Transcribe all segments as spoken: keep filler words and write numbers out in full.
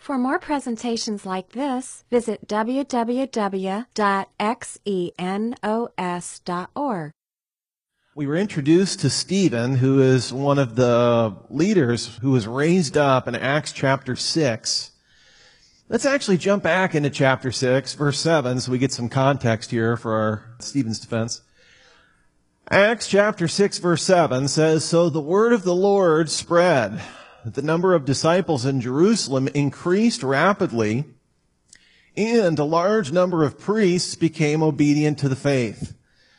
For more presentations like this, visit w w w dot xenos dot org. We were introduced to Stephen, who is one of the leaders who was raised up in Acts chapter six. Let's actually jump back into chapter six, verse seven, so we get some context here for our Stephen's defense. Acts chapter six, verse seven says, "So the word of the Lord spread. The number of disciples in Jerusalem increased rapidly, and a large number of priests became obedient to the faith."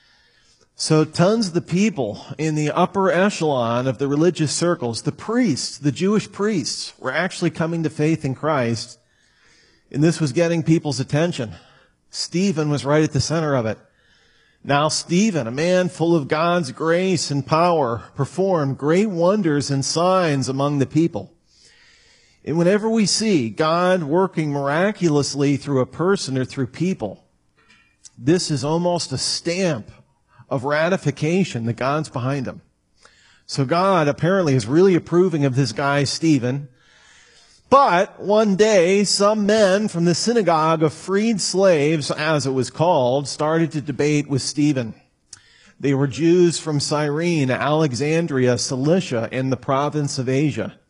So tons of the people in the upper echelon of the religious circles, the priests, the Jewish priests, were actually coming to faith in Christ, and this was getting people's attention. Stephen was right at the center of it. Now Stephen, a man full of God's grace and power, performed great wonders and signs among the people. And whenever we see God working miraculously through a person or through people, this is almost a stamp of ratification that God's behind him. So God apparently is really approving of this guy, Stephen. But one day, some men from the synagogue of freed slaves, as it was called, started to debate with Stephen. They were Jews from Cyrene, Alexandria, Cilicia, and the province of Asia.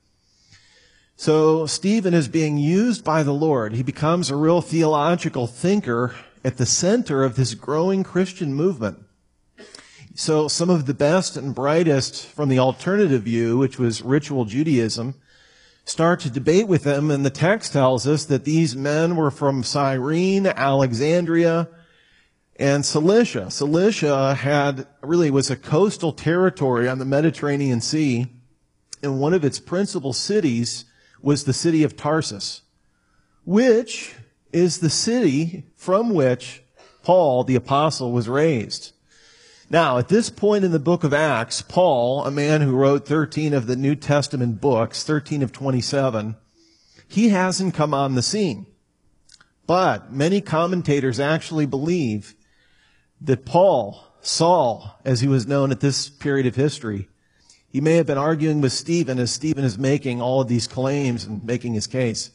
So Stephen is being used by the Lord. He becomes a real theological thinker at the center of this growing Christian movement. So some of the best and brightest from the alternative view, which was ritual Judaism, start to debate with them, and the text tells us that these men were from Cyrene, Alexandria, and Cilicia. Cilicia had really was a coastal territory on the Mediterranean Sea, and one of its principal cities was the city of Tarsus, which is the city from which Paul, the apostle, was raised. Now, at this point in the book of Acts, Paul, a man who wrote thirteen of the New Testament books, thirteen of twenty-seven, he hasn't come on the scene. But many commentators actually believe that Paul, Saul, as he was known at this period of history, he may have been arguing with Stephen as Stephen is making all of these claims and making his case.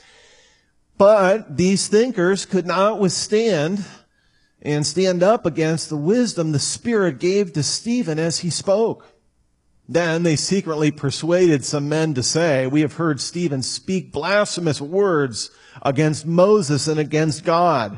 But these thinkers could not withstand and stand up against the wisdom the Spirit gave to Stephen as he spoke. Then they secretly persuaded some men to say, "We have heard Stephen speak blasphemous words against Moses and against God."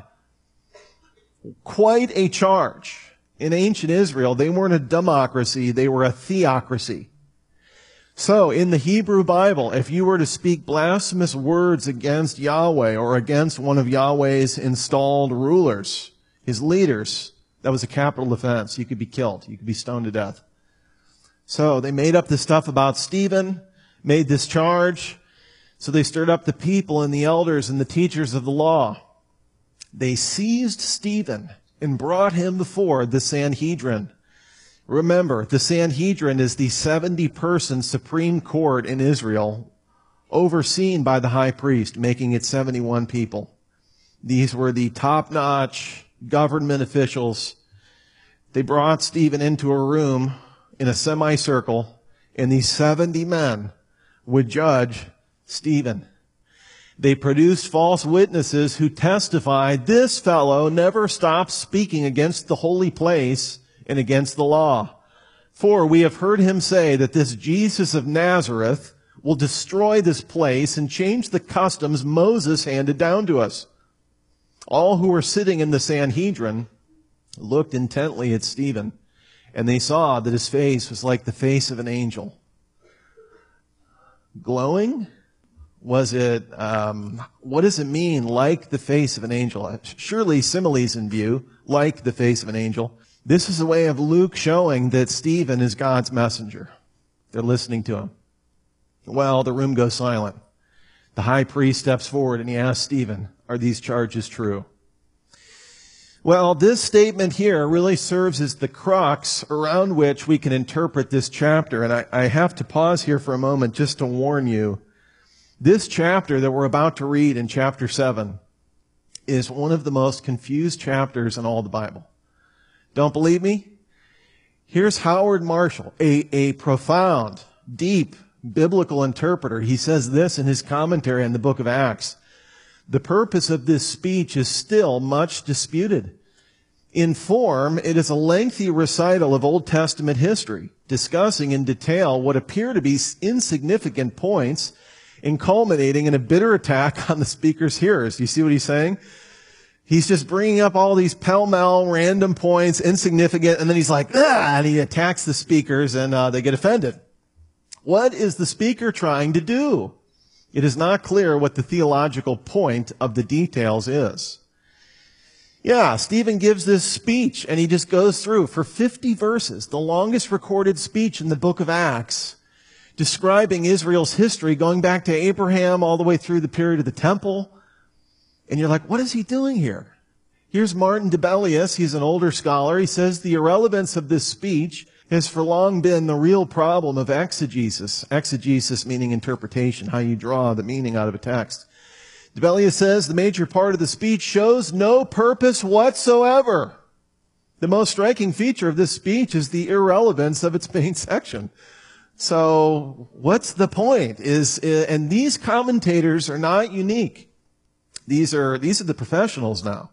Quite a charge. In ancient Israel, they weren't a democracy, they were a theocracy. So, in the Hebrew Bible, if you were to speak blasphemous words against Yahweh or against one of Yahweh's installed rulers, his leaders, that was a capital offense. You could be killed. You could be stoned to death. So they made up this stuff about Stephen, made this charge. So they stirred up the people and the elders and the teachers of the law. They seized Stephen and brought him before the Sanhedrin. Remember, the Sanhedrin is the seventy-person Supreme Court in Israel, overseen by the high priest, making it seventy-one people. These were the top-notch government officials. They brought Stephen into a room in a semicircle, and these seventy men would judge Stephen. They produced false witnesses who testified, "This fellow never stops speaking against the holy place and against the law. For we have heard him say that this Jesus of Nazareth will destroy this place and change the customs Moses handed down to us." All who were sitting in the Sanhedrin looked intently at Stephen, and they saw that his face was like the face of an angel. Glowing? Was it, um, what does it mean, like the face of an angel? Surely similes in view, like the face of an angel. This is a way of Luke showing that Stephen is God's messenger. They're listening to him. Well, the room goes silent. The high priest steps forward and he asks Stephen, "Are these charges true?" Well, this statement here really serves as the crux around which we can interpret this chapter. And I, I have to pause here for a moment just to warn you. This chapter that we're about to read in chapter seven is one of the most confused chapters in all the Bible. Don't believe me? Here's Howard Marshall, a, a profound, deep biblical interpreter, he says this in his commentary on the book of Acts. The purpose of this speech is still much disputed. In form, it is a lengthy recital of Old Testament history, discussing in detail what appear to be insignificant points and culminating in a bitter attack on the speaker's hearers. Do you see what he's saying? He's just bringing up all these pell-mell, random points, insignificant, and then he's like, ah, and he attacks the speakers, and uh, they get offended. What is the speaker trying to do? It is not clear what the theological point of the details is. Yeah, Stephen gives this speech, and he just goes through for fifty verses, the longest recorded speech in the book of Acts, describing Israel's history going back to Abraham all the way through the period of the temple. And you're like, what is he doing here? Here's Martin Debelius. He's an older scholar. He says the irrelevance of this speech has for long been the real problem of exegesis. Exegesis meaning interpretation, how you draw the meaning out of a text. Debelius says the major part of the speech shows no purpose whatsoever. The most striking feature of this speech is the irrelevance of its main section. So what's the point? Is, and these commentators are not unique. These are, these are the professionals now.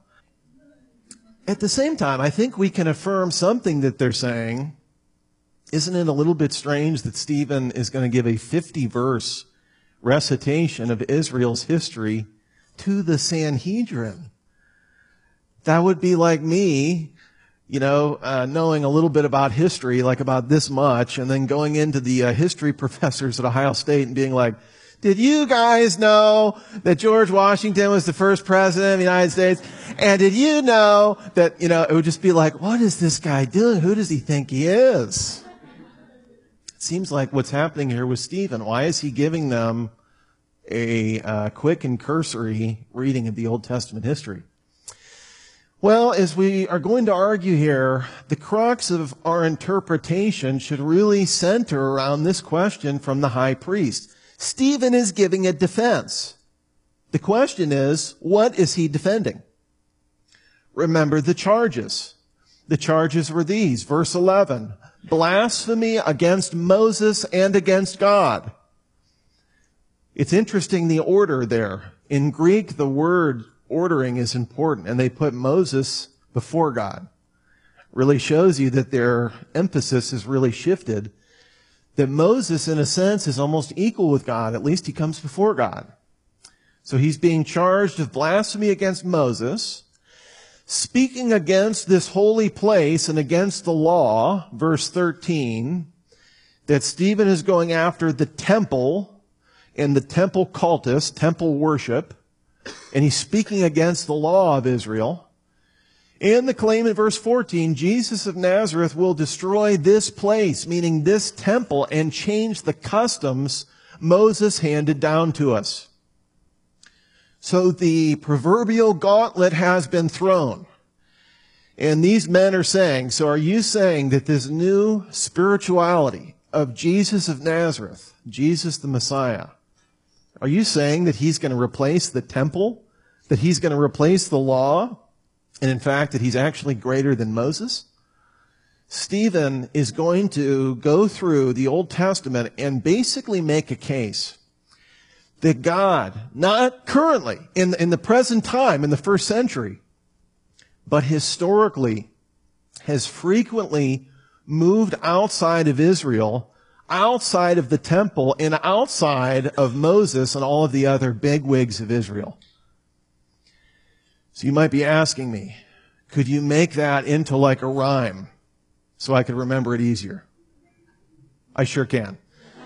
At the same time, I think we can affirm something that they're saying. Isn't it a little bit strange that Stephen is going to give a fifty verse recitation of Israel's history to the Sanhedrin? That would be like me, you know, uh, knowing a little bit about history, like about this much, and then going into the uh, history professors at Ohio State and being like, did you guys know that George Washington was the first president of the United States? And did you know that, you know, it would just be like, what is this guy doing? Who does he think he is? It seems like what's happening here with Stephen. Why is he giving them a uh, quick and cursory reading of the Old Testament history? Well, as we are going to argue here, the crux of our interpretation should really center around this question from the high priest. Stephen is giving a defense. The question is, what is he defending? Remember the charges. The charges were these. Verse eleven, blasphemy against Moses and against God. It's interesting the order there. In Greek, the word ordering is important, and they put Moses before God. Really shows you that their emphasis is really shifted. That Moses, in a sense, is almost equal with God. At least he comes before God. So he's being charged of blasphemy against Moses, speaking against this holy place and against the law, verse thirteen, that Stephen is going after the temple and the temple cultus, temple worship, and he's speaking against the law of Israel. And the claim in verse fourteen, Jesus of Nazareth will destroy this place, meaning this temple, and change the customs Moses handed down to us. So the proverbial gauntlet has been thrown. And these men are saying, so are you saying that this new spirituality of Jesus of Nazareth, Jesus the Messiah, are you saying that he's going to replace the temple? That he's going to replace the law? And in fact, that he's actually greater than Moses? Stephen is going to go through the Old Testament and basically make a case that God, not currently, in, in the present time, in the first century, but historically, has frequently moved outside of Israel, outside of the temple, and outside of Moses and all of the other bigwigs of Israel. So you might be asking me, could you make that into like a rhyme so I could remember it easier? I sure can.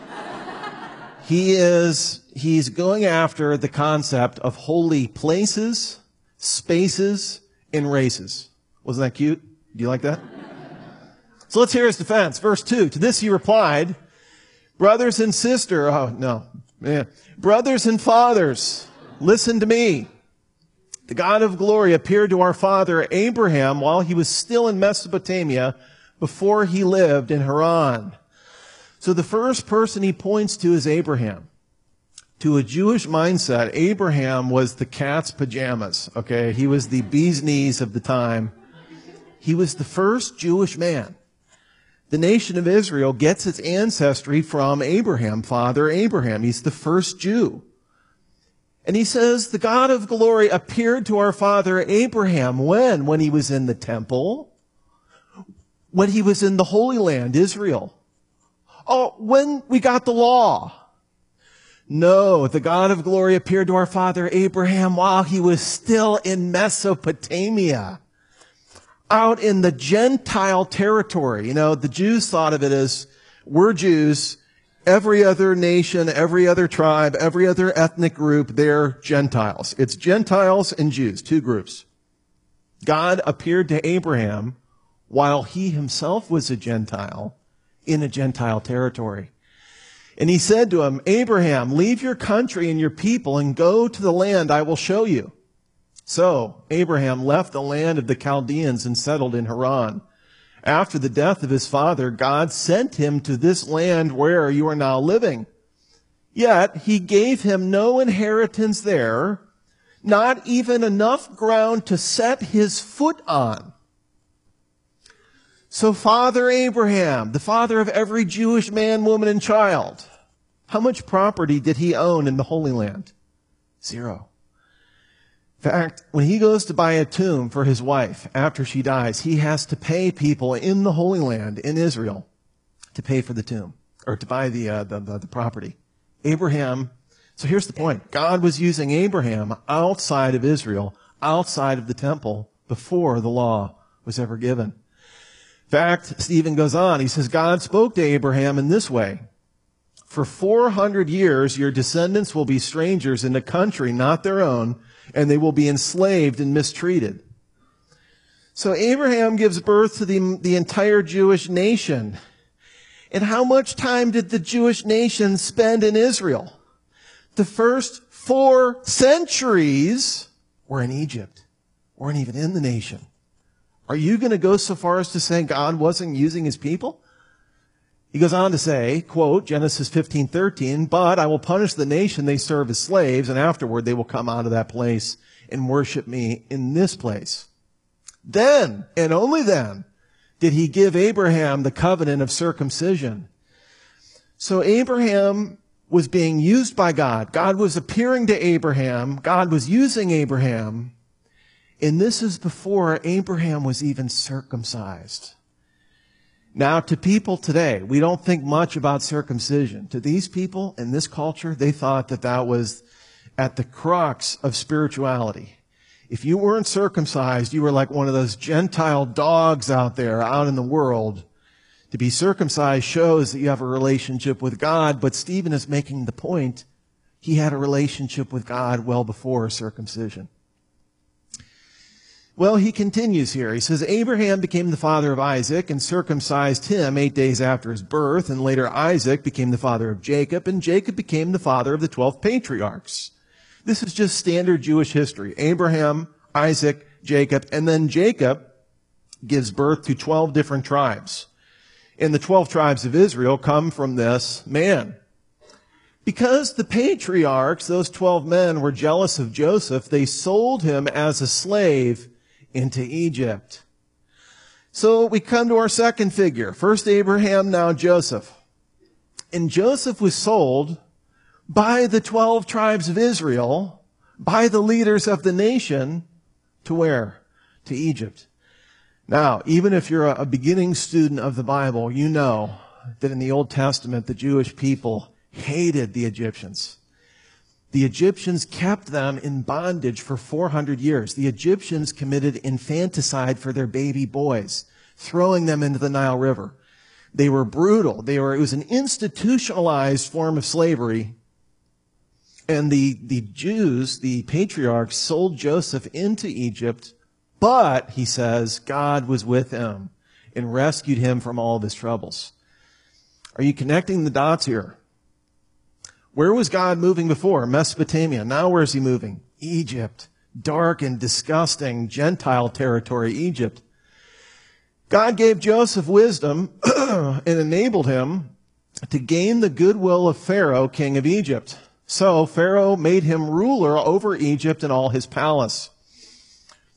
He is, he's going after the concept of holy places, spaces, and races. Wasn't that cute? Do you like that? So let's hear his defense. Verse two, to this he replied, brothers and sisters, oh no, man, brothers and fathers, listen to me. The God of glory appeared to our father Abraham while he was still in Mesopotamia before he lived in Haran. So the first person he points to is Abraham. To a Jewish mindset, Abraham was the cat's pajamas, okay? He was the bee's knees of the time. He was the first Jewish man The nation of Israel gets its ancestry from Abraham, Father Abraham. He's the first Jew. And he says, the God of glory appeared to our father Abraham when? When he was in the temple. When he was in the Holy Land, Israel. Oh, when we got the law. No, the God of glory appeared to our father Abraham while he was still in Mesopotamia, out in the Gentile territory. You know, the Jews thought of it as, we're Jews, every other nation, every other tribe, every other ethnic group, they're Gentiles. It's Gentiles and Jews, two groups. God appeared to Abraham while he himself was a Gentile in a Gentile territory. And he said to him, Abraham, leave your country and your people and go to the land I will show you. So Abraham left the land of the Chaldeans and settled in Haran. After the death of his father, God sent him to this land where you are now living. Yet he gave him no inheritance there, not even enough ground to set his foot on. So Father Abraham, the father of every Jewish man, woman, and child, how much property did he own in the Holy Land? Zero. In fact, when he goes to buy a tomb for his wife after she dies, he has to pay people in the Holy Land, in Israel, to pay for the tomb, or to buy the, uh, the, the, the property. Abraham, so here's the point. God was using Abraham outside of Israel, outside of the temple, before the law was ever given. In fact, Stephen goes on, he says, God spoke to Abraham in this way. For four hundred years, your descendants will be strangers in a country not their own, and they will be enslaved and mistreated. So Abraham gives birth to the, the entire Jewish nation. And how much time did the Jewish nation spend in Israel? The first four centuries were in Egypt, weren't even in the nation. Are you going to go so far as to say God wasn't using his people? He goes on to say, quote, Genesis fifteen thirteen, but I will punish the nation they serve as slaves, and afterward they will come out of that place and worship me in this place. Then, and only then, did he give Abraham the covenant of circumcision. So Abraham was being used by God. God was appearing to Abraham. God was using Abraham. And this is before Abraham was even circumcised. Now, to people today, we don't think much about circumcision. To these people in this culture, they thought that that was at the crux of spirituality. If you weren't circumcised, you were like one of those Gentile dogs out there, out in the world. To be circumcised shows that you have a relationship with God, but Stephen is making the point, he had a relationship with God well before circumcision. Well, he continues here. He says, Abraham became the father of Isaac and circumcised him eight days after his birth, and later Isaac became the father of Jacob, and Jacob became the father of the twelve patriarchs. This is just standard Jewish history. Abraham, Isaac, Jacob, and then Jacob gives birth to twelve different tribes. And the twelve tribes of Israel come from this man. Because the patriarchs, those twelve men, were jealous of Joseph, they sold him as a slave into Egypt. So we come to our second figure. First Abraham, now Joseph. And Joseph was sold by the twelve tribes of Israel, by the leaders of the nation, to where? To Egypt. Now, even if you're a beginning student of the Bible, you know that in the Old Testament, the Jewish people hated the Egyptians. The Egyptians kept them in bondage for four hundred years. The Egyptians committed infanticide for their baby boys, throwing them into the Nile River. They were brutal. They were, it was an institutionalized form of slavery. And the, the Jews, the patriarchs, sold Joseph into Egypt, but, he says, God was with him and rescued him from all of his troubles. Are you connecting the dots here? Where was God moving before? Mesopotamia. Now where is he moving? Egypt. Dark and disgusting Gentile territory, Egypt. God gave Joseph wisdom and enabled him to gain the goodwill of Pharaoh, king of Egypt. So Pharaoh made him ruler over Egypt and all his palace.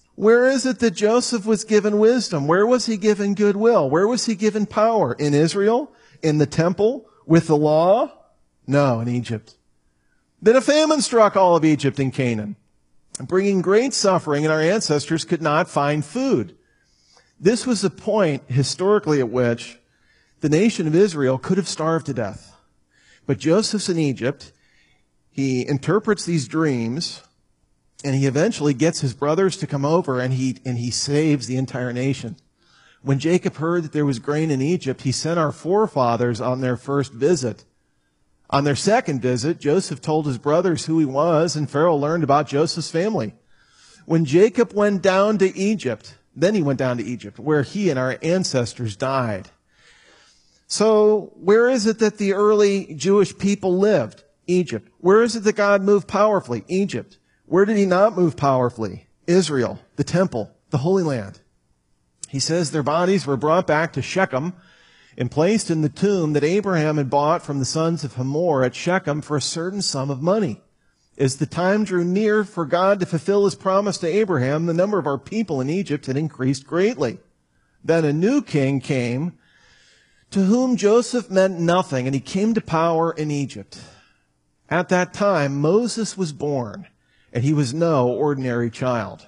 Where is it that Joseph was given wisdom? Where was he given goodwill? Where was he given power? In Israel? In the temple? With the law? No, in Egypt. Then a famine struck all of Egypt and Canaan, bringing great suffering, and our ancestors could not find food. This was the point historically at which the nation of Israel could have starved to death. But Joseph's in Egypt. He interprets these dreams, and he eventually gets his brothers to come over, and he, and he saves the entire nation. When Jacob heard that there was grain in Egypt, he sent our forefathers on their first visit. On their second visit, Joseph told his brothers who he was, and Pharaoh learned about Joseph's family. When Jacob went down to Egypt, then he went down to Egypt, where he and our ancestors died. So, where is it that the early Jewish people lived? Egypt. Where is it that God moved powerfully? Egypt. Where did he not move powerfully? Israel, the temple, the Holy Land. He says their bodies were brought back to Shechem and placed in the tomb that Abraham had bought from the sons of Hamor at Shechem for a certain sum of money. As the time drew near for God to fulfill his promise to Abraham, the number of our people in Egypt had increased greatly. Then a new king came, to whom Joseph meant nothing, and he came to power in Egypt. At that time, Moses was born, and he was no ordinary child.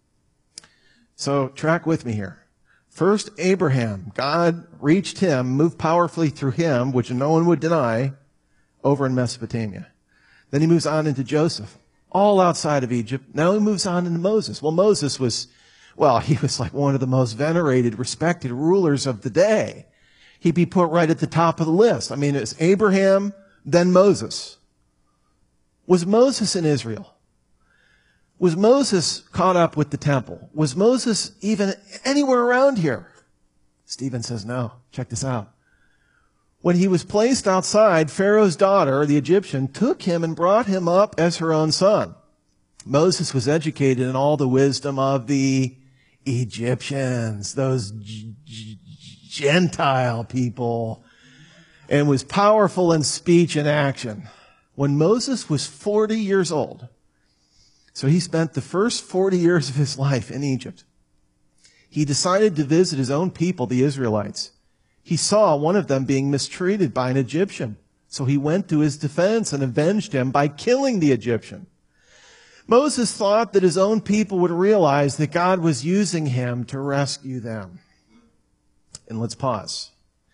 So track with me here. First, Abraham. God reached him, moved powerfully through him, which no one would deny, over in Mesopotamia. Then he moves on into Joseph, all outside of Egypt. Now he moves on into Moses. Well, Moses was, well, he was like one of the most venerated, respected rulers of the day. He'd be put right at the top of the list. I mean, it's Abraham, then Moses. Was Moses in Israel? Was Moses caught up with the temple? Was Moses even anywhere around here? Stephen says no. Check this out. When he was placed outside, Pharaoh's daughter, the Egyptian, took him and brought him up as her own son. Moses was educated in all the wisdom of the Egyptians, those G- G- Gentile people, and was powerful in speech and action. When Moses was forty years old, so he spent the first forty years of his life in Egypt, he decided to visit his own people, the Israelites. He saw one of them being mistreated by an Egyptian, so he went to his defense and avenged him by killing the Egyptian. Moses thought that his own people would realize that God was using him to rescue them. And let's pause.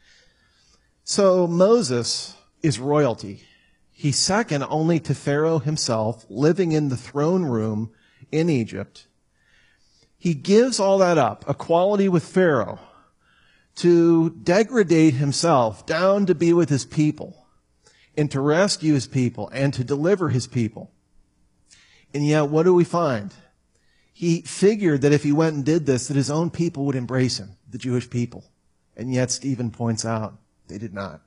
So Moses is royalty. He's second only to Pharaoh himself, living in the throne room in Egypt. He gives all that up, equality with Pharaoh, to degrade himself down to be with his people and to rescue his people and to deliver his people. And yet, what do we find? He figured that if he went and did this, that his own people would embrace him, the Jewish people. And yet, Stephen points out, they did not.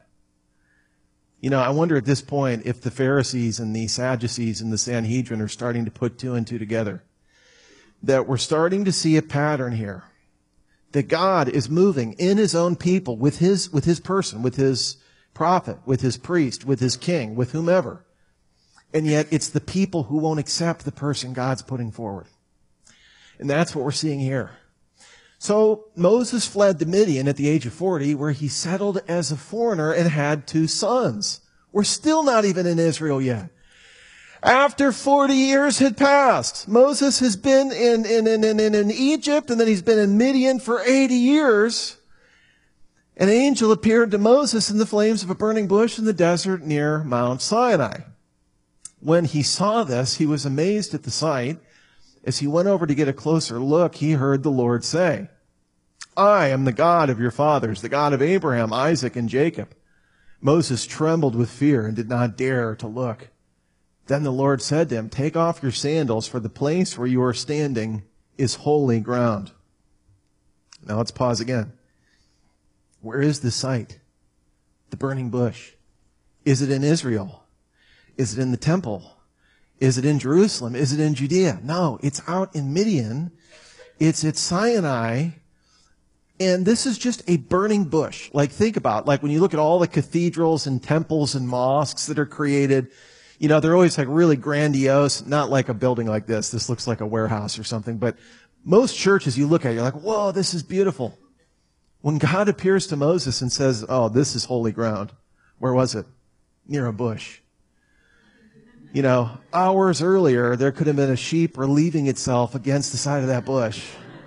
You know, I wonder at this point if the Pharisees and the Sadducees and the Sanhedrin are starting to put two and two together. That we're starting to see a pattern here. That God is moving in his own people with his, with his person, with his prophet, with his priest, with his king, with whomever. And yet it's the people who won't accept the person God's putting forward. And that's what we're seeing here. So Moses fled to Midian at the age of forty, where he settled as a foreigner and had two sons. We're still not even in Israel yet. After forty years had passed, Moses has been in, in, in, in, in Egypt, and then he's been in Midian for eighty years. An angel appeared to Moses in the flames of a burning bush in the desert near Mount Sinai. When he saw this, he was amazed at the sight. As he went over to get a closer look, he heard the Lord say, I am the God of your fathers, the God of Abraham, Isaac, and Jacob. Moses trembled with fear and did not dare to look. Then the Lord said to him, take off your sandals, for the place where you are standing is holy ground. Now let's pause again. Where is the site? The burning bush. Is it in Israel? Is it in the temple? Is it in Jerusalem? Is it in Judea? No, it's out in Midian. It's at Sinai. And this is just a burning bush. Like, think about, like when you look at all the cathedrals and temples and mosques that are created, you know, they're always like really grandiose, not like a building like this. This looks like a warehouse or something, but Most churches you look at, you're like, whoa, this is beautiful. When God appears to Moses and says, oh, this is holy ground, where was it? Near a bush. You know, hours earlier, there could have been a sheep relieving itself against the side of that bush.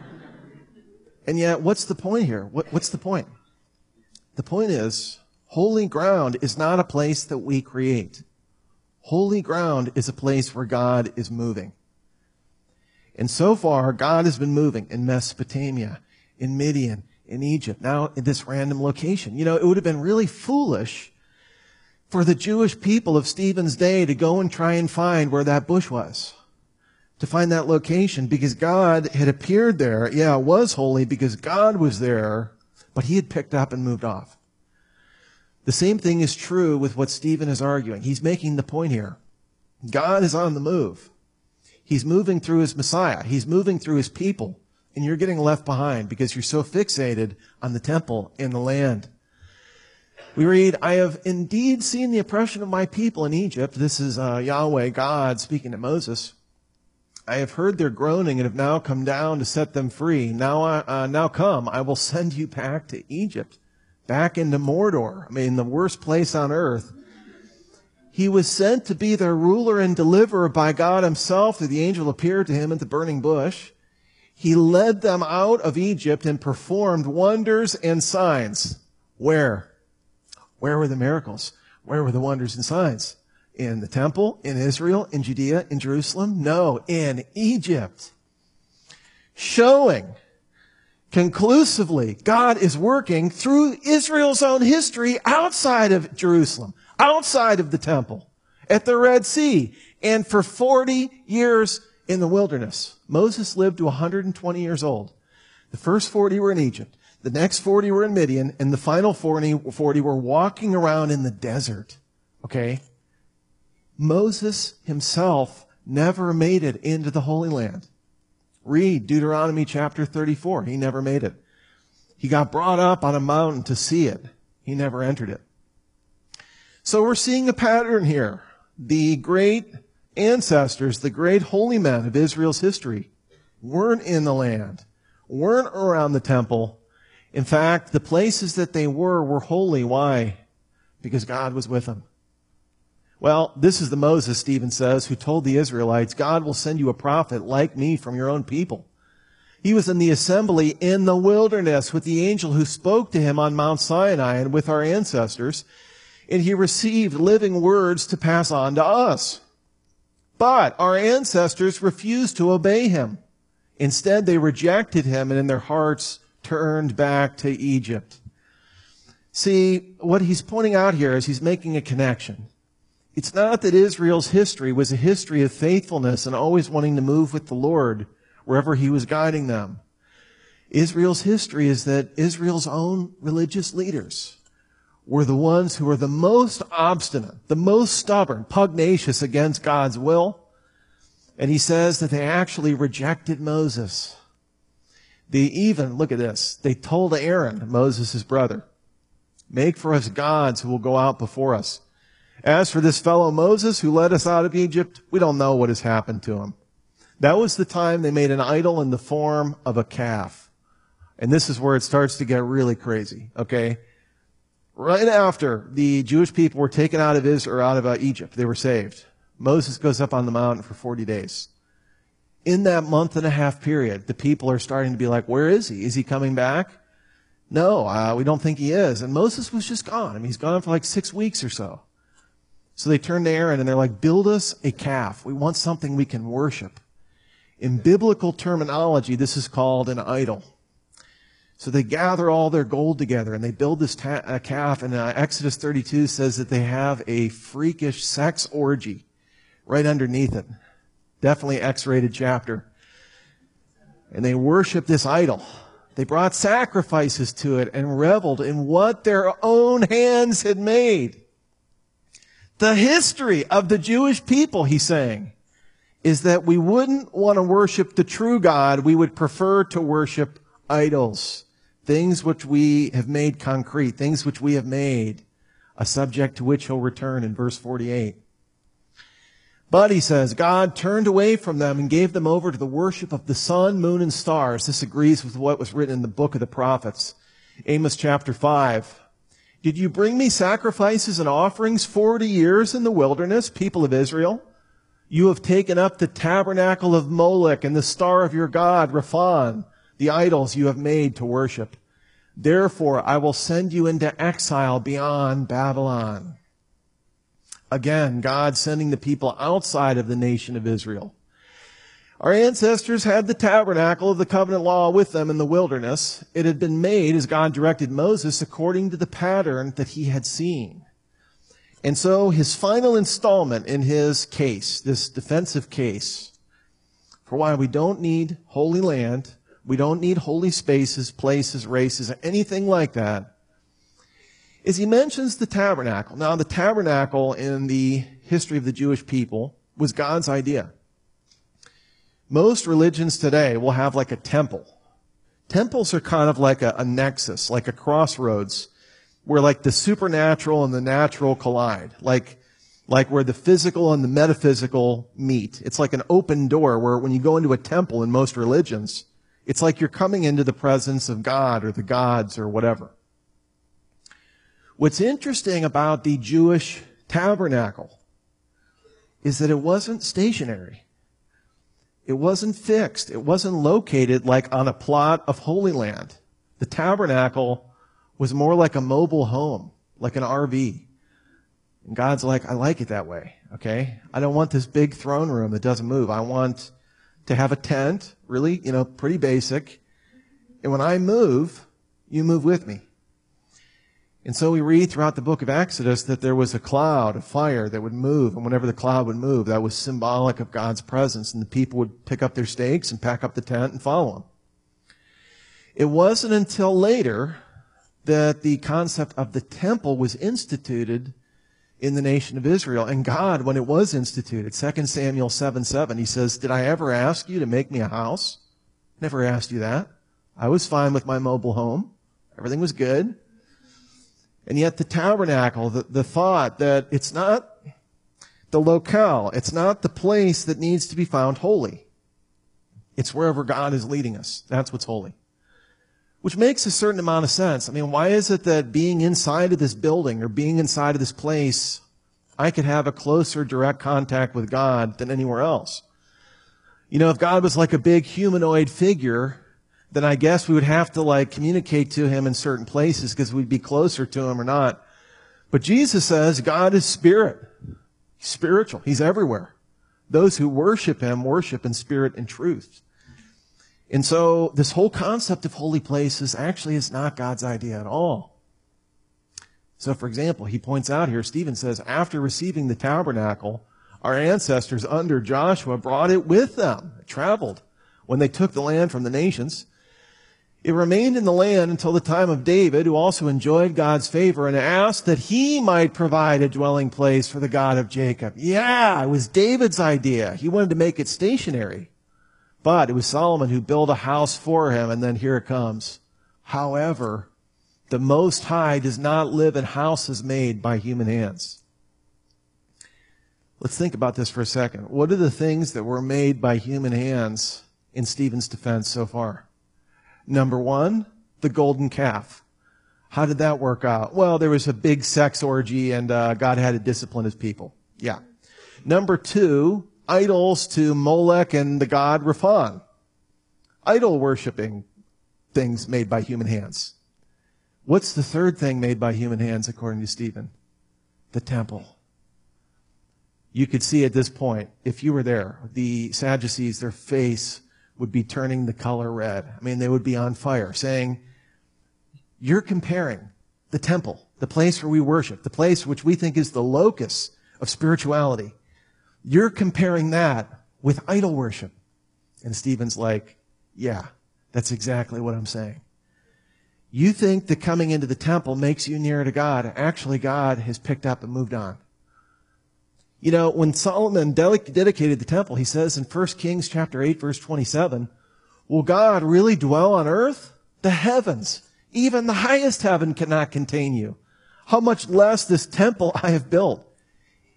And yet, what's the point here? What, what's the point? The point is, holy ground is not a place that we create. Holy ground is a place where God is moving. And so far, God has been moving in Mesopotamia, in Midian, in Egypt, now in this random location. You know, it would have been really foolish for the Jewish people of Stephen's day to go and try and find where that bush was, to find that location, because God had appeared there. Yeah, it was holy because God was there, but he had picked up and moved off. The same thing is true with what Stephen is arguing. He's making the point here. God is on the move. He's moving through his Messiah. He's moving through his people. And you're getting left behind because you're so fixated on the temple and the land. We read, I have indeed seen the oppression of my people in Egypt. This is uh, Yahweh, God, speaking to Moses. I have heard their groaning and have now come down to set them free. Now, uh, now come, I will send you back to Egypt, back into Mordor. I mean, the worst place on earth. He was sent to be their ruler and deliverer by God himself. The angel appeared to him at the burning bush. He led them out of Egypt and performed wonders and signs. Where? Where were the miracles? Where were the wonders and signs? In the temple, in Israel, in Judea, in Jerusalem? No, in Egypt. Showing conclusively God is working through Israel's own history outside of Jerusalem, outside of the temple, at the Red Sea, and for forty years in the wilderness. Moses lived to one hundred twenty years old. The first forty were in Egypt. The next forty were in Midian. And the final forty, forty were walking around in the desert. Okay? Moses himself never made it into the Holy Land. Read Deuteronomy chapter thirty-four. He never made it. He got brought up on a mountain to see it. He never entered it. So we're seeing a pattern here. The great ancestors, the great holy men of Israel's history, weren't in the land, weren't around the temple. In fact, the places that they were were holy. Why? Because God was with them. Well, this is the Moses, Stephen says, who told the Israelites, God will send you a prophet like me from your own people. He was in the assembly in the wilderness with the angel who spoke to him on Mount Sinai and with our ancestors, and he received living words to pass on to us. But our ancestors refused to obey him. Instead, they rejected him and in their hearts turned back to Egypt. See, what he's pointing out here is he's making a connection. It's not that Israel's history was a history of faithfulness and always wanting to move with the Lord wherever he was guiding them. Israel's history is that Israel's own religious leaders were the ones who were the most obstinate, the most stubborn, pugnacious against God's will. And he says that they actually rejected Moses. They even, look at this, they told Aaron, Moses' brother, make for us gods who will go out before us. As for this fellow Moses who led us out of Egypt, we don't know what has happened to him. That was the time they made an idol in the form of a calf. And this is where it starts to get really crazy, okay? Right after the Jewish people were taken out of Israel, or out of uh, Egypt, they were saved. Moses goes up on the mountain for forty days. In that month and a half period, the people are starting to be like, where is he? Is he coming back? No, uh, we don't think he is. And Moses was just gone. I mean, he's gone for like six weeks or so. So they turn to Aaron and they're like, build us a calf. We want something we can worship. In biblical terminology, this is called an idol. So they gather all their gold together and they build this ta- a calf. And uh, Exodus thirty-two says that they have a freakish sex orgy right underneath it. Definitely X-rated chapter. And they worship this idol. They brought sacrifices to it and reveled in what their own hands had made. The history of the Jewish people, he's saying, is that we wouldn't want to worship the true God. We would prefer to worship idols, things which we have made concrete, things which we have made a subject to which he'll return in verse forty-eight. But he says, God turned away from them and gave them over to the worship of the sun, moon, and stars. This agrees with what was written in the book of the prophets. Amos chapter five. Did you bring me sacrifices and offerings forty years in the wilderness, people of Israel? You have taken up the tabernacle of Molech and the star of your god, Rephan, the idols you have made to worship. Therefore, I will send you into exile beyond Babylon. Again, God sending the people outside of the nation of Israel. Our ancestors had the tabernacle of the covenant law with them in the wilderness. It had been made, as God directed Moses, according to the pattern that he had seen. And so his final installment in his case, this defensive case, for why we don't need holy land, we don't need holy spaces, places, races, anything like that, is he mentions the tabernacle. Now, the tabernacle in the history of the Jewish people was God's idea. Most religions today will have like a temple. Temples are kind of like a, a nexus, like a crossroads, where like the supernatural and the natural collide, like, like where the physical and the metaphysical meet. It's like an open door where when you go into a temple in most religions, it's like you're coming into the presence of God or the gods or whatever. What's interesting about the Jewish tabernacle is that it wasn't stationary. It wasn't fixed. It wasn't located like on a plot of Holy Land. The tabernacle was more like a mobile home, like an R V. And God's like, I like it that way, okay? I don't want this big throne room that doesn't move. I want to have a tent, really, you know, pretty basic. And when I move, you move with me. And so we read throughout the book of Exodus that there was a cloud, a fire that would move. And whenever the cloud would move, that was symbolic of God's presence. And the people would pick up their stakes and pack up the tent and follow him. It wasn't until later that the concept of the temple was instituted in the nation of Israel. And God, when it was instituted, Second Samuel seven seven, he says, did I ever ask you to make me a house? Never asked you that. I was fine with my mobile home. Everything was good. And yet the tabernacle, the, the thought that it's not the locale, it's not the place that needs to be found holy. It's wherever God is leading us. That's what's holy. Which makes a certain amount of sense. I mean, why is it that being inside of this building or being inside of this place, I could have a closer direct contact with God than anywhere else? You know, if God was like a big humanoid figure, then I guess we would have to like communicate to him in certain places because we'd be closer to him or not. But Jesus says God is spirit. He's spiritual. He's everywhere. Those who worship him worship in spirit and truth. And so this whole concept of holy places actually is not God's idea at all. So for example, he points out here, Stephen says, after receiving the tabernacle, our ancestors under Joshua brought it with them. It traveled when they took the land from the nations. It remained in the land until the time of David, who also enjoyed God's favor and asked that he might provide a dwelling place for the God of Jacob. Yeah, it was David's idea. He wanted to make it stationary. But it was Solomon who built a house for him, and then here it comes. However, the Most High does not live in houses made by human hands. Let's think about this for a second. What are the things that were made by human hands in Stephen's defense so far? Number one, the golden calf. How did that work out? Well, there was a big sex orgy and uh, God had to discipline his people. Yeah. Number two, idols to Molech and the god Rephan. Idol worshiping things made by human hands. What's the third thing made by human hands according to Stephen? The temple. You could see at this point, if you were there, the Sadducees, their face would be turning the color red. I mean, they would be on fire, saying, you're comparing the temple, the place where we worship, the place which we think is the locus of spirituality. You're comparing that with idol worship. And Stephen's like, yeah, that's exactly what I'm saying. You think that coming into the temple makes you nearer to God. Actually, God has picked up and moved on. You know, when Solomon dedicated the temple, he says in First Kings chapter eight, verse twenty-seven, will God really dwell on earth? The heavens, even the highest heaven cannot contain you. How much less this temple I have built.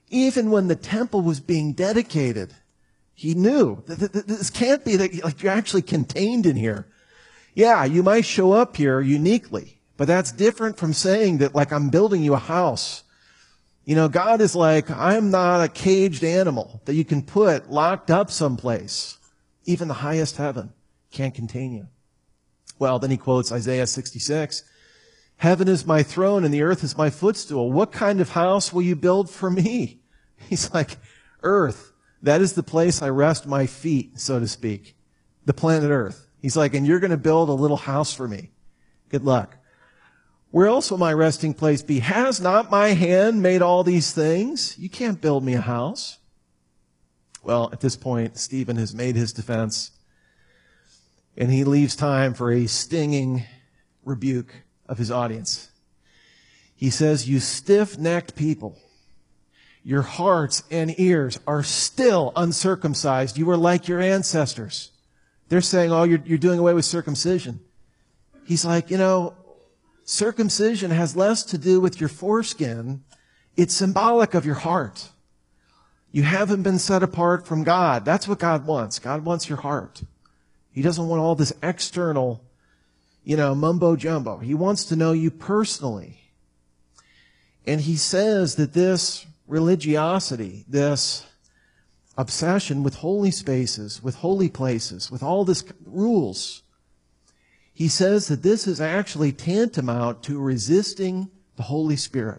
Even when the temple was being dedicated, he knew that this can't be that like you're actually contained in here. Yeah, you might show up here uniquely, but that's different from saying that like I'm building you a house. You know, God is like, I'm not a caged animal that you can put locked up someplace. Even the highest heaven can't contain you. Well, then he quotes Isaiah sixty-six. Heaven is my throne and the earth is my footstool. What kind of house will you build for me? He's like, earth, that is the place I rest my feet, so to speak. The planet earth. He's like, and you're going to build a little house for me. Good luck. Where else will my resting place be? Has not my hand made all these things? You can't build me a house. Well, at this point, Stephen has made his defense, and he leaves time for a stinging rebuke of his audience. He says, you stiff-necked people, your hearts and ears are still uncircumcised. You are like your ancestors. They're saying, oh, you're, you're doing away with circumcision. He's like, you know, circumcision has less to do with your foreskin. It's symbolic of your heart. You haven't been set apart from God. That's what God wants. God wants your heart. He doesn't want all this external, you know, mumbo jumbo. He wants to know you personally. And he says that this religiosity, this obsession with holy spaces, with holy places, with all this rules, he says that this is actually tantamount to resisting the Holy Spirit.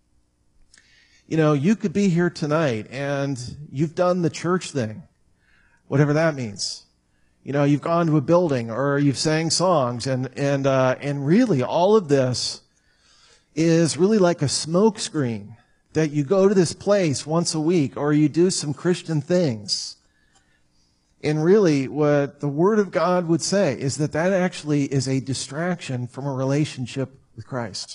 You know, you could be here tonight and you've done the church thing, whatever that means. You know, you've gone to a building or you've sang songs and, and, uh, and really all of this is really like a smoke screen that you go to this place once a week or you do some Christian things. And really what the Word of God would say is that that actually is a distraction from a relationship with Christ.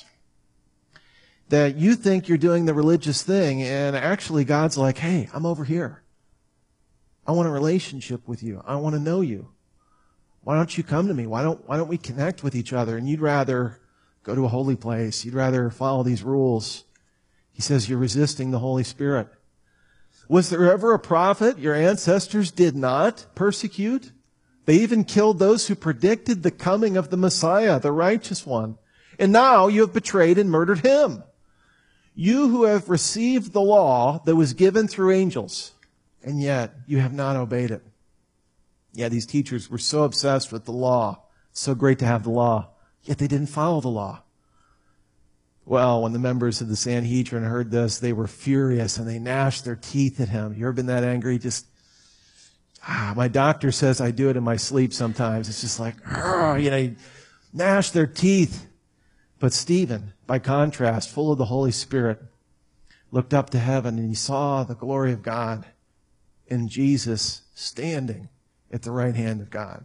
That you think you're doing the religious thing and actually God's like, hey, I'm over here. I want a relationship with you. I want to know you. Why don't you come to me? Why don't, why don't we connect with each other? And you'd rather go to a holy place. You'd rather follow these rules. He says you're resisting the Holy Spirit. Was there ever a prophet your ancestors did not persecute? They even killed those who predicted the coming of the Messiah, the righteous one. And now you have betrayed and murdered him. You who have received the law that was given through angels, and yet you have not obeyed it. Yeah, these teachers were so obsessed with the law. So great to have the law. Yet they didn't follow the law. Well, when the members of the Sanhedrin heard this, they were furious and they gnashed their teeth at him. You ever been that angry? Just, ah, my doctor says I do it in my sleep sometimes. It's just like, you know, gnash their teeth. But Stephen, by contrast, full of the Holy Spirit, looked up to heaven and he saw the glory of God and Jesus standing at the right hand of God.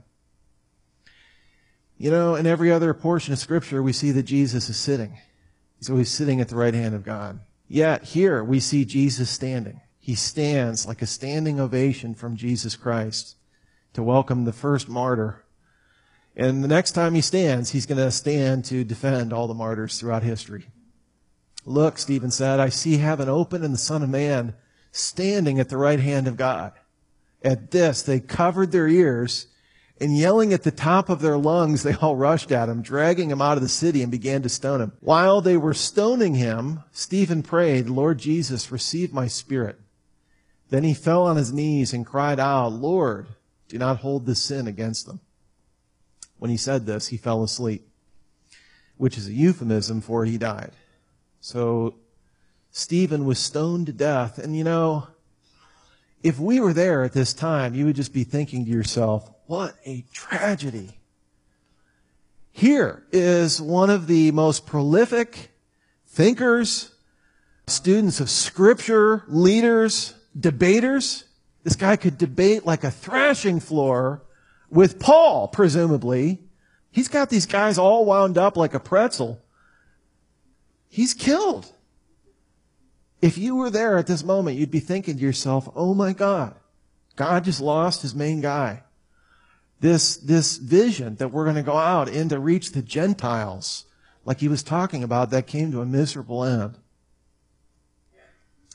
You know, in every other portion of Scripture, we see that Jesus is sitting. He's always sitting at the right hand of God. Yet here we see Jesus standing. He stands like a standing ovation from Jesus Christ to welcome the first martyr. And the next time he stands, he's going to stand to defend all the martyrs throughout history. Look, Stephen said, I see heaven open and the Son of Man standing at the right hand of God. At this, they covered their ears, and yelling at the top of their lungs, they all rushed at him, dragging him out of the city and began to stone him. While they were stoning him, Stephen prayed, Lord Jesus, receive my spirit. Then he fell on his knees and cried out, Lord, do not hold this sin against them. When he said this, he fell asleep, which is a euphemism for he died. So Stephen was stoned to death. And you know, if we were there at this time, you would just be thinking to yourself, what a tragedy. Here is one of the most prolific thinkers, students of Scripture, leaders, debaters. This guy could debate like a thrashing floor with Paul, presumably. He's got these guys all wound up like a pretzel. He's killed. If you were there at this moment, you'd be thinking to yourself, oh my God, God just lost his main guy. This, this vision that we're going to go out and to reach the Gentiles, like he was talking about, that came to a miserable end.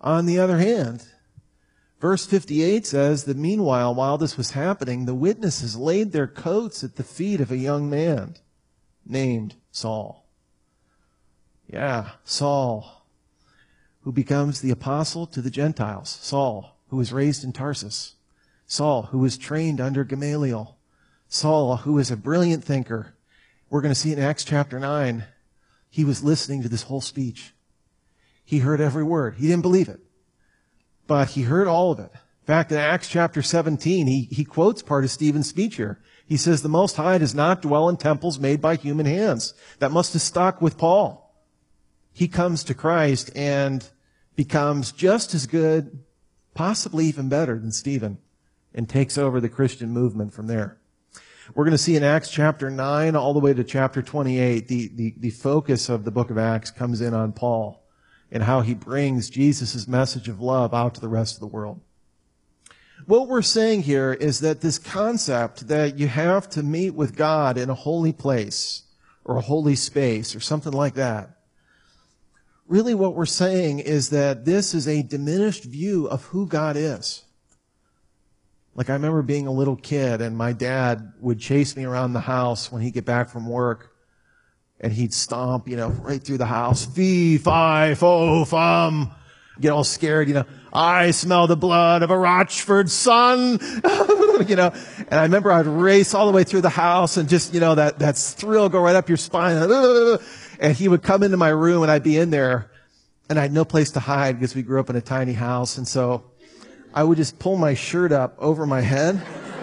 On the other hand, verse fifty-eight says that meanwhile, while this was happening, the witnesses laid their coats at the feet of a young man named Saul. Yeah, Saul, who becomes the apostle to the Gentiles. Saul, who was raised in Tarsus. Saul, who was trained under Gamaliel. Saul, who was a brilliant thinker. We're going to see in Acts chapter nine, he was listening to this whole speech. He heard every word. He didn't believe it, but he heard all of it. In fact, in Acts chapter seventeen, he, he quotes part of Stephen's speech here. He says, the Most High does not dwell in temples made by human hands. That must have stuck with Paul. He comes to Christ and becomes just as good, possibly even better than Stephen, and takes over the Christian movement from there. We're going to see in Acts chapter nine all the way to chapter twenty-eight, the, the, the focus of the book of Acts comes in on Paul and how he brings Jesus' message of love out to the rest of the world. What we're saying here is that this concept that you have to meet with God in a holy place or a holy space or something like that, really what we're saying is that this is a diminished view of who God is. Like I remember being a little kid and my dad would chase me around the house when he'd get back from work and he'd stomp, you know, right through the house. Fee, fi, fo, fum. Get all scared, you know. I smell the blood of a Rochford son. You know, and I remember I'd race all the way through the house and just, you know, that, that thrill go right up your spine. And he would come into my room and I'd be in there and I had no place to hide because we grew up in a tiny house. And so I would just pull my shirt up over my head.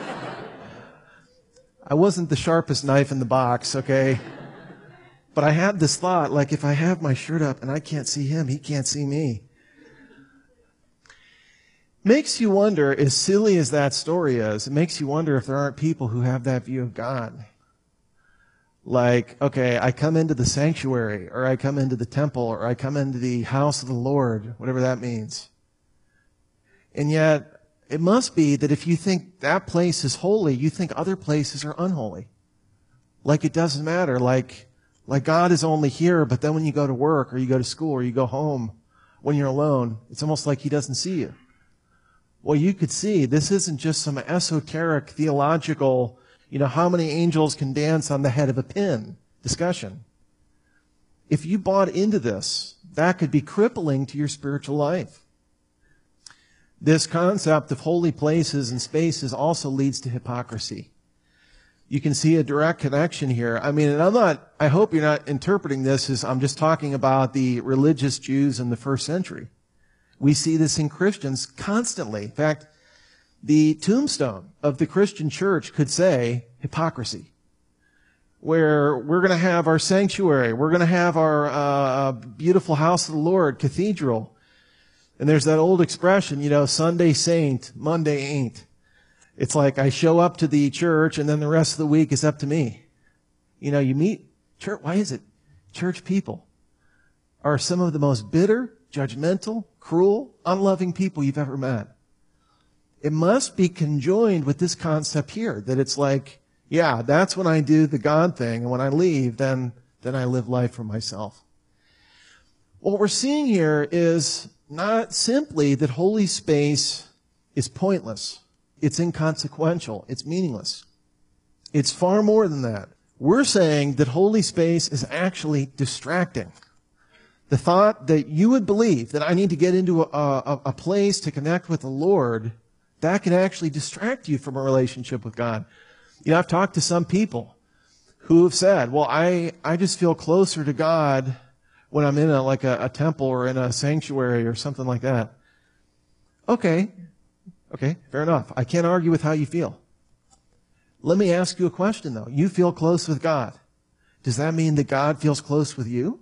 I wasn't the sharpest knife in the box, okay? But I had this thought, like if I have my shirt up and I can't see him, he can't see me. Makes you wonder, as silly as that story is, it makes you wonder if there aren't people who have that view of God. Like, okay, I come into the sanctuary, or I come into the temple, or I come into the house of the Lord, whatever that means. And yet, it must be that if you think that place is holy, you think other places are unholy. Like it doesn't matter. Like, like God is only here, but then when you go to work, or you go to school, or you go home, when you're alone, it's almost like he doesn't see you. Well, you could see this isn't just some esoteric theological, you know, how many angels can dance on the head of a pin discussion. If you bought into this, that could be crippling to your spiritual life. This concept of holy places and spaces also leads to hypocrisy. You can see a direct connection here. I mean, and I'm not, I hope you're not interpreting this as I'm just talking about the religious Jews in the first century. We see this in Christians constantly. In fact, the tombstone of the Christian church could say hypocrisy, where we're going to have our sanctuary, we're going to have our uh, beautiful house of the Lord, cathedral. And there's that old expression, you know, Sunday saint, Monday ain't. It's like I show up to the church and then the rest of the week is up to me. You know, you meet church, why is it? Church people are some of the most bitter, judgmental, cruel, unloving people you've ever met. It must be conjoined with this concept here, that it's like, yeah, that's when I do the God thing, and when I leave, then, then I live life for myself. What we're seeing here is not simply that holy space is pointless. It's inconsequential. It's meaningless. It's far more than that. We're saying that holy space is actually distracting. The thought that you would believe that I need to get into a, a, a place to connect with the Lord, that can actually distract you from a relationship with God. You know, I've talked to some people who have said, well, I, I just feel closer to God when I'm in a, like a, a temple or in a sanctuary or something like that. Okay. Okay, fair enough. I can't argue with how you feel. Let me ask you a question, though. You feel close with God. Does that mean that God feels close with you?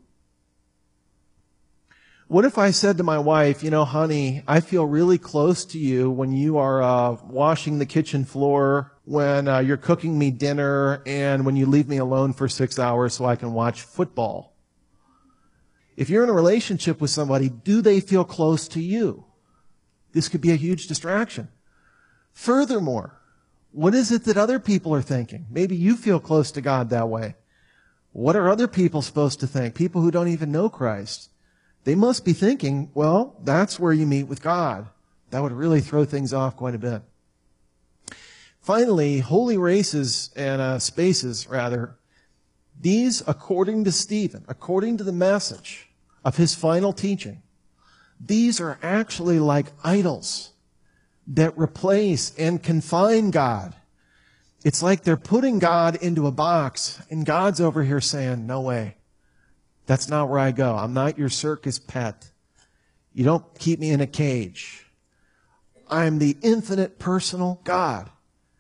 What if I said to my wife, you know, honey, I feel really close to you when you are uh, washing the kitchen floor, when uh, you're cooking me dinner, and when you leave me alone for six hours so I can watch football. If you're in a relationship with somebody, do they feel close to you? This could be a huge distraction. Furthermore, what is it that other people are thinking? Maybe you feel close to God that way. What are other people supposed to think? People who don't even know Christ. They must be thinking, well, that's where you meet with God. That would really throw things off quite a bit. Finally, holy races and uh, spaces, rather, these, according to Stephen, according to the message of his final teaching, these are actually like idols that replace and confine God. It's like they're putting God into a box, and God's over here saying, no way. That's not where I go. I'm not your circus pet. You don't keep me in a cage. I'm the infinite personal God.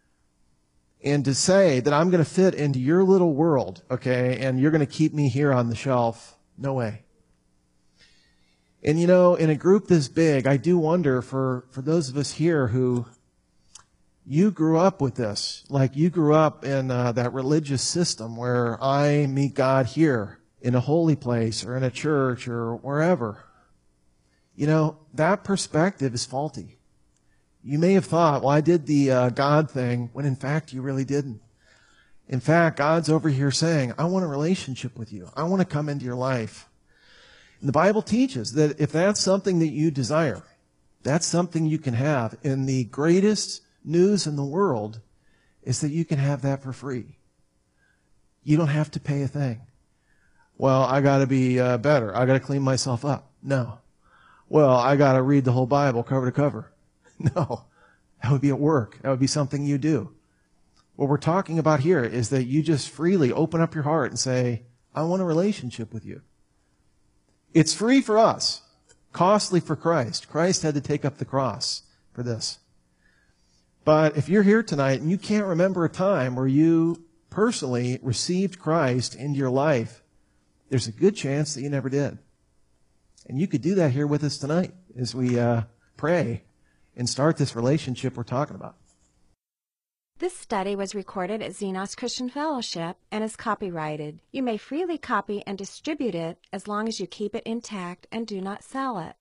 And to say that I'm going to fit into your little world, okay, and you're going to keep me here on the shelf, no way. And you know, in a group this big, I do wonder for, for those of us here who, you grew up with this, like you grew up in uh, that religious system where I meet God here in a holy place or in a church or wherever. You know, that perspective is faulty. You may have thought, well, I did the uh, God thing, when in fact you really didn't. In fact, God's over here saying, I want a relationship with you. I want to come into your life. And the Bible teaches that if that's something that you desire, that's something you can have. And the greatest news in the world is that you can have that for free. You don't have to pay a thing. Well, I got to be uh, better. I got to clean myself up. No. Well, I got to read the whole Bible cover to cover. No, that would be at work. That would be something you do. What we're talking about here is that you just freely open up your heart and say, I want a relationship with you. It's free for us, costly for Christ. Christ had to take up the cross for this. But if you're here tonight and you can't remember a time where you personally received Christ into your life, there's a good chance that you never did. And you could do that here with us tonight as we uh, pray and start this relationship we're talking about. This study was recorded at Xenos Christian Fellowship and is copyrighted. You may freely copy and distribute it as long as you keep it intact and do not sell it.